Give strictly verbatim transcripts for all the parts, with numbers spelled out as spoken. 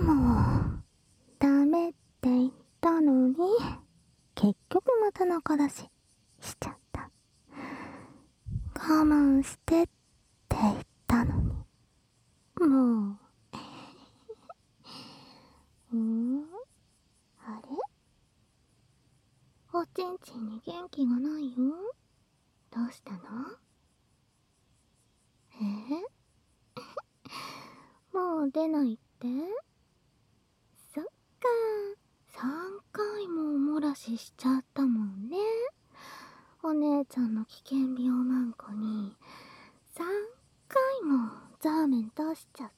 もうダメって言ったのに、結局また仲出ししちゃった。我慢してって言ったのに、もうんーあれ、おちんちんに元気がないよ。どうしたの？えもう出ないって？そっか、さんかいもお漏らししちゃったもんね。お姉ちゃんの危険病マンコにさんかいもザーメン出しちゃった。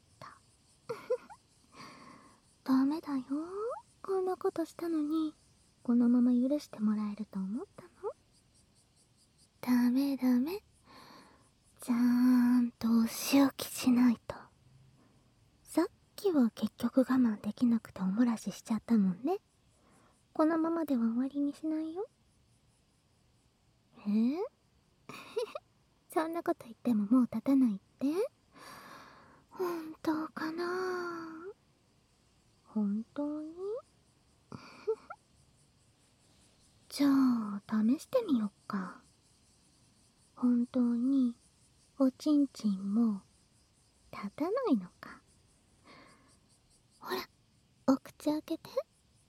ダメだよ、こんなことしたのにこのまま許してもらえると思ったの？ダメダメ、ちゃんとお仕置きしないと。さっきは結局我慢できなくてお漏らししちゃったもんね。このままでは終わりにしないよ。えそんなこと言ってももう立たないって？本当かな？本当に？じゃあ試してみよっか。本当におちんちんも立たないのか。ほら、お口開けて。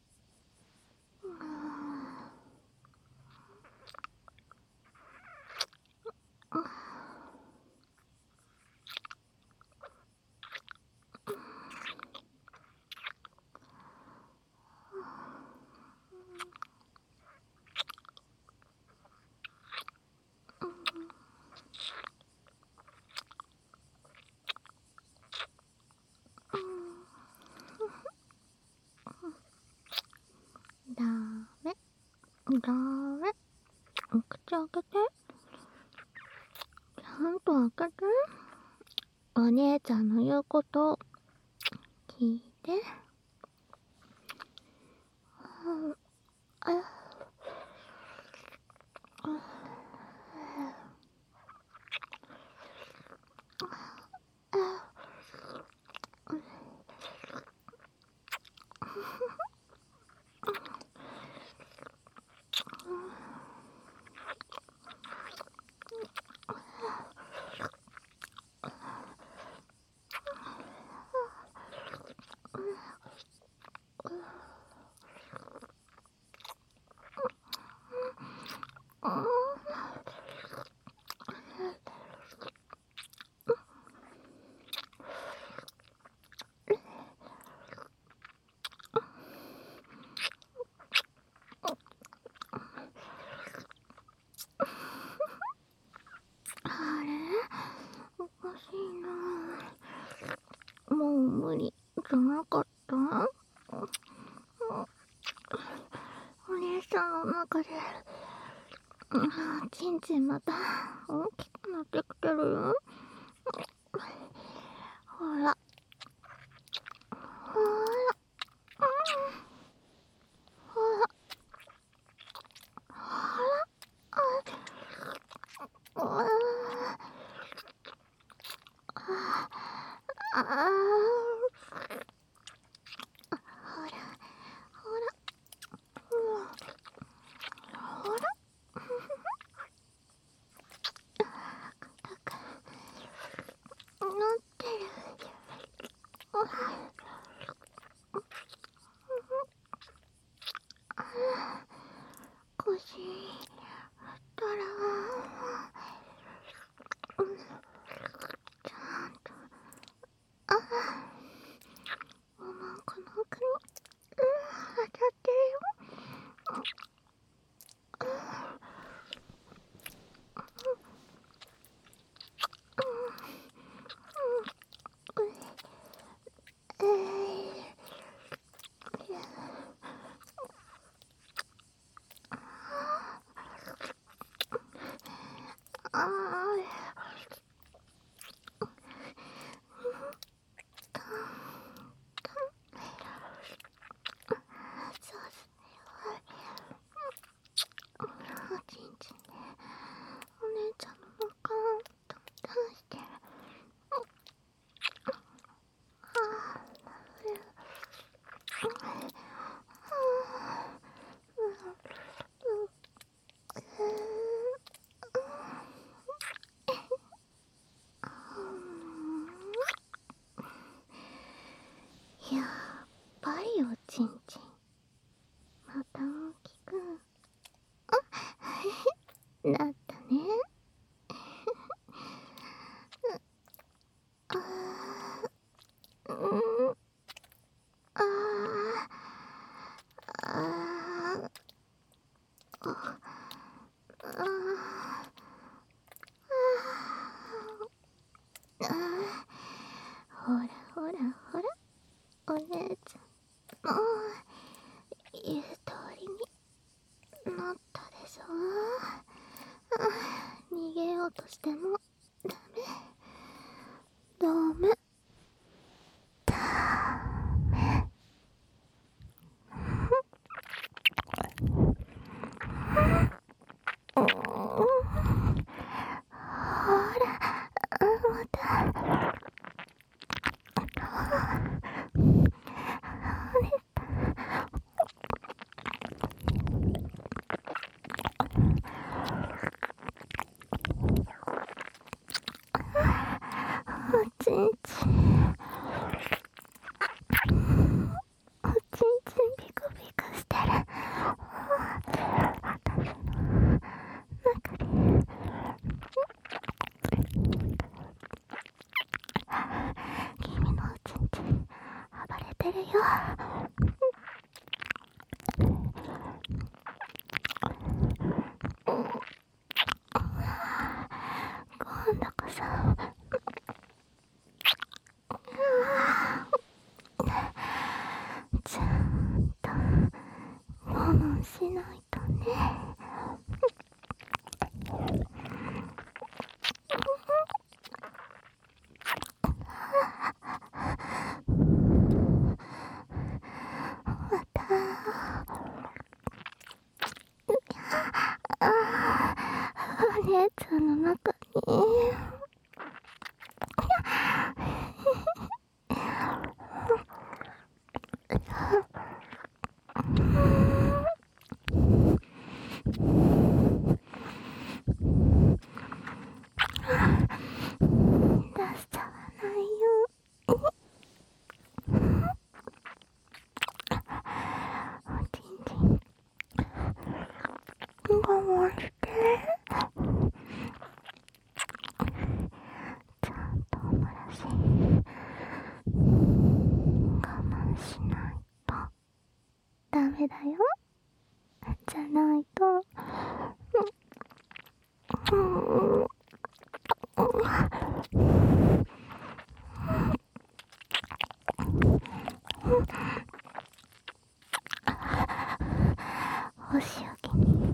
ダメダメ、お口開けて。ちゃんと開けて。お姉ちゃんの言うこと聞いて。ああれ、おかしいな。もう無理じゃなかった？お姉さんの中でちんちんまた大きくなってきてるよ。ほらほら、ほらほら、あああ、ほらほらほら、 やっぱりおちんちんまた大きくなったね。あーうんあーあーああーほらほらほら、お姉ちゃんもう言う通りになったでしょ。あ逃げようとしてもダメダメダメ。うんほらまたおちんちんおちんちんピクピクしてる。私の中で君のおちんちん暴れてるよ。今度こそちゃんと我慢しないとね。またお姉ちゃんの中に出しちゃわないよ。おちんちん我慢して、ちゃんとお漏らし我慢しないとダメだよ。じゃないとうんうんお仕置きに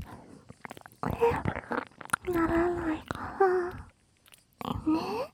ならないからね。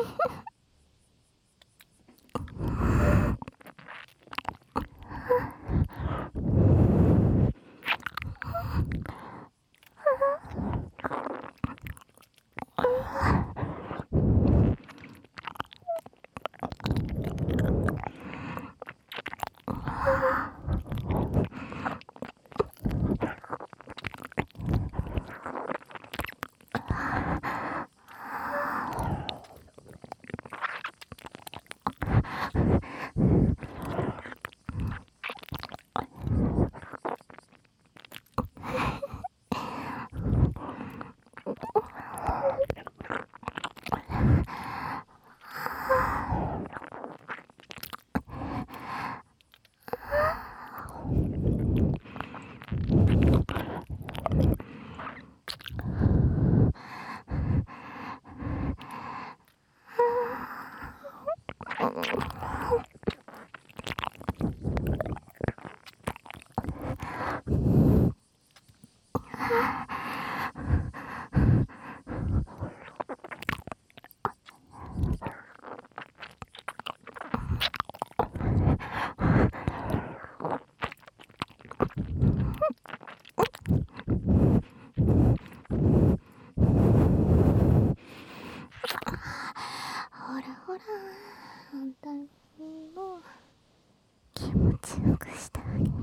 ほらほら、あんたにも気持ちよくしてあげる。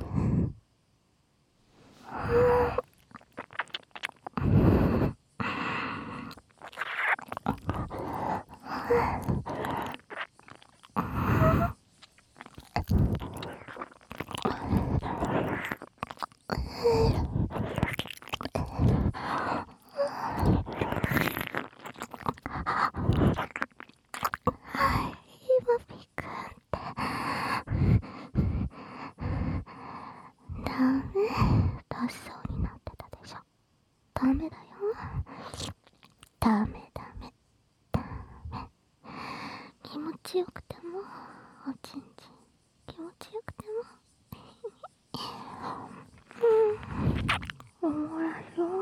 出しそうになってたでしょ。ダメだよ。ダメダメダメ。気持ちよくてもおちんちん、気持ちよくてもうん、おもらしよ。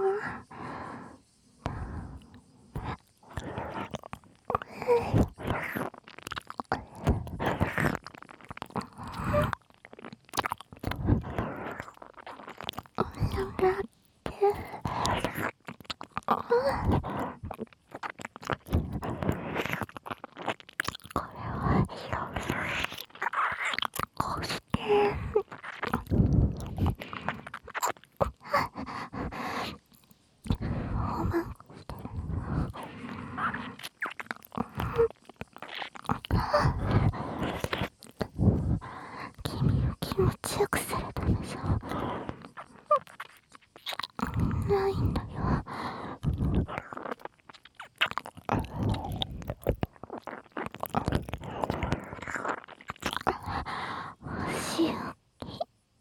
だってこれはこうしておまんこしてる君を気持ちよくするためじゃないんだよ。しおき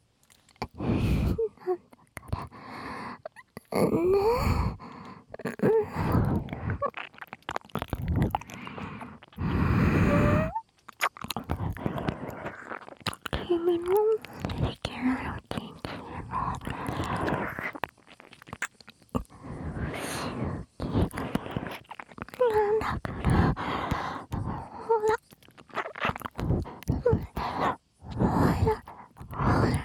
なんだからねえ。君もいけないおちんちんもなんだからほらほらほらほら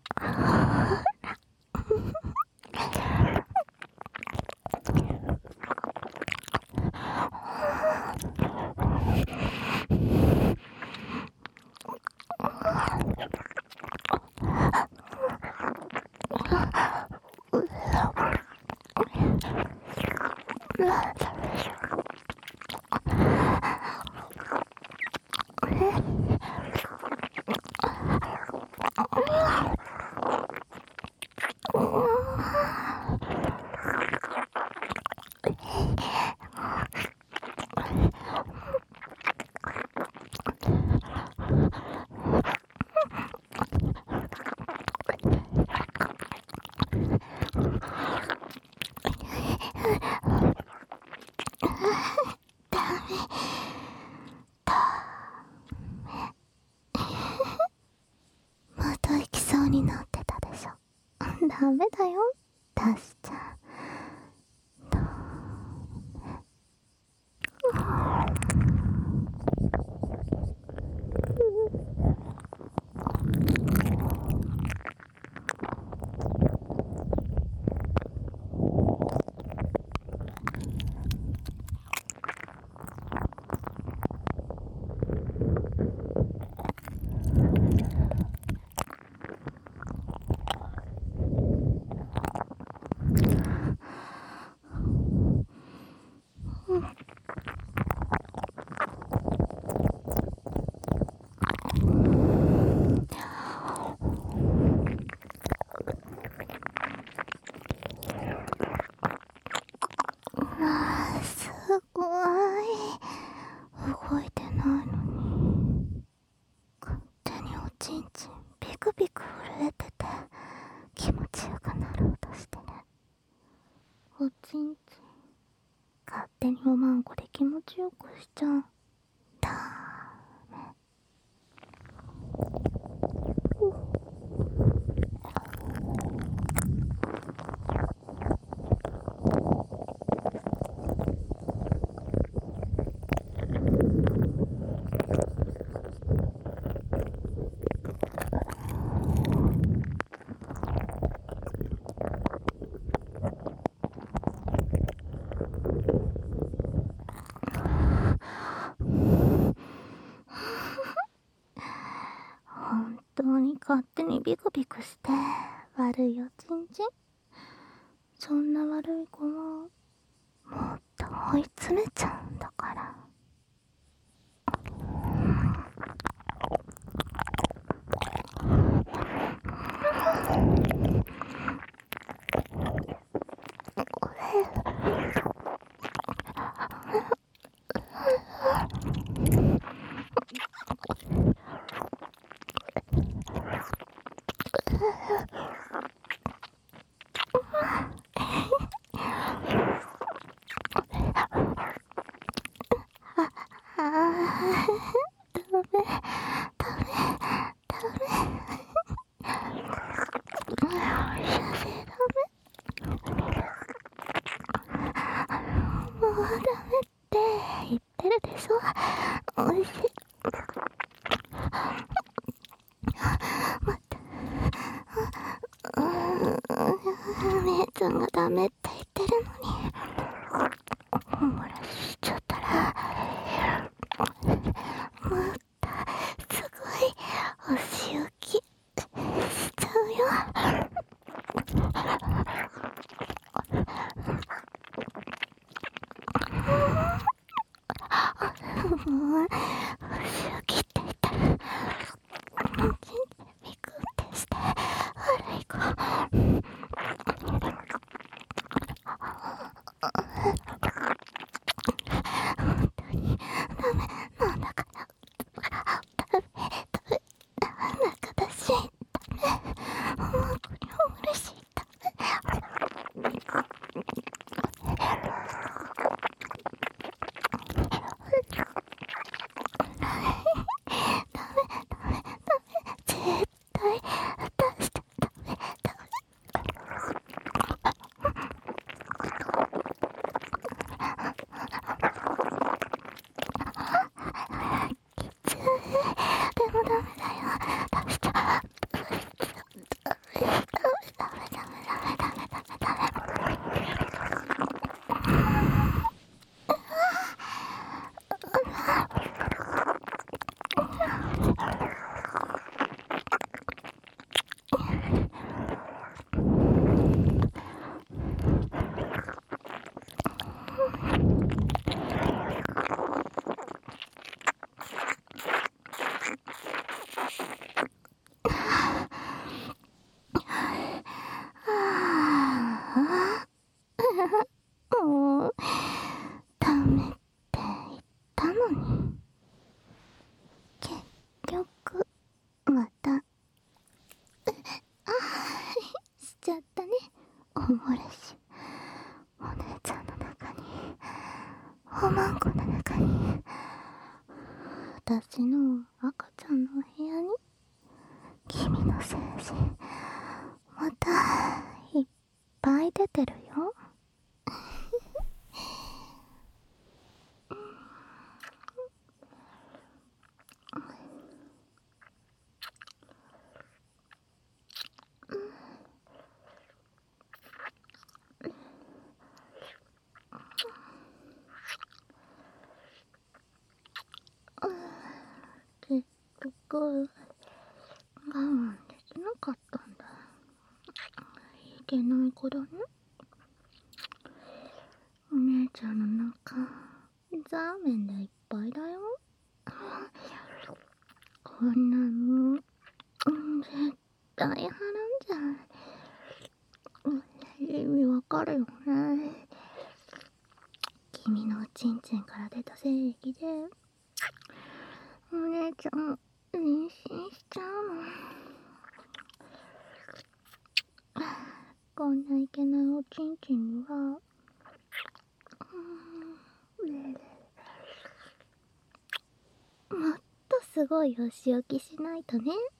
また行きそうになってたでしょ。ダメだよ、出しちゃう。あー、すごい。動いてないのに勝手におちんちんビクビク震えてて気持ちよくなろうとしてね。おちんちん勝手におまんこで気持ちよくしちゃう。ダメ。本当に勝手にビクビクして悪いおちんちん。そんな悪い子はもっと追い詰めちゃうんだから。 お仕置きしちゃうよ。もう、お仕置きって言ったら、全然ビクってして悪い子。本当にダメなんだから、ダメダメなんかだし、ダメ。もうこれも嬉しい。ダメ。絶対出しちゃダメダメ。きつい。でもダメだよ。出しちゃダメダメダメダメダメダメダメダメダもうダメって言ったのに、結局またしちゃったね。おもれし、お姉ちゃんの中に、おまんこの中に、私の赤ちゃんの部屋に君の精子またいっぱい出てるよ。結局我慢できなかったんだ。いけない子だね。お姉ちゃんの中ザーメンでいっぱいだよ。こんなの絶対はらんじゃん。意味わかるよね。君のおちんちんから出た精液でお姉ちゃん妊娠しちゃうの。こんないけないおちんちんにはもっとすごいお仕置きしないとね。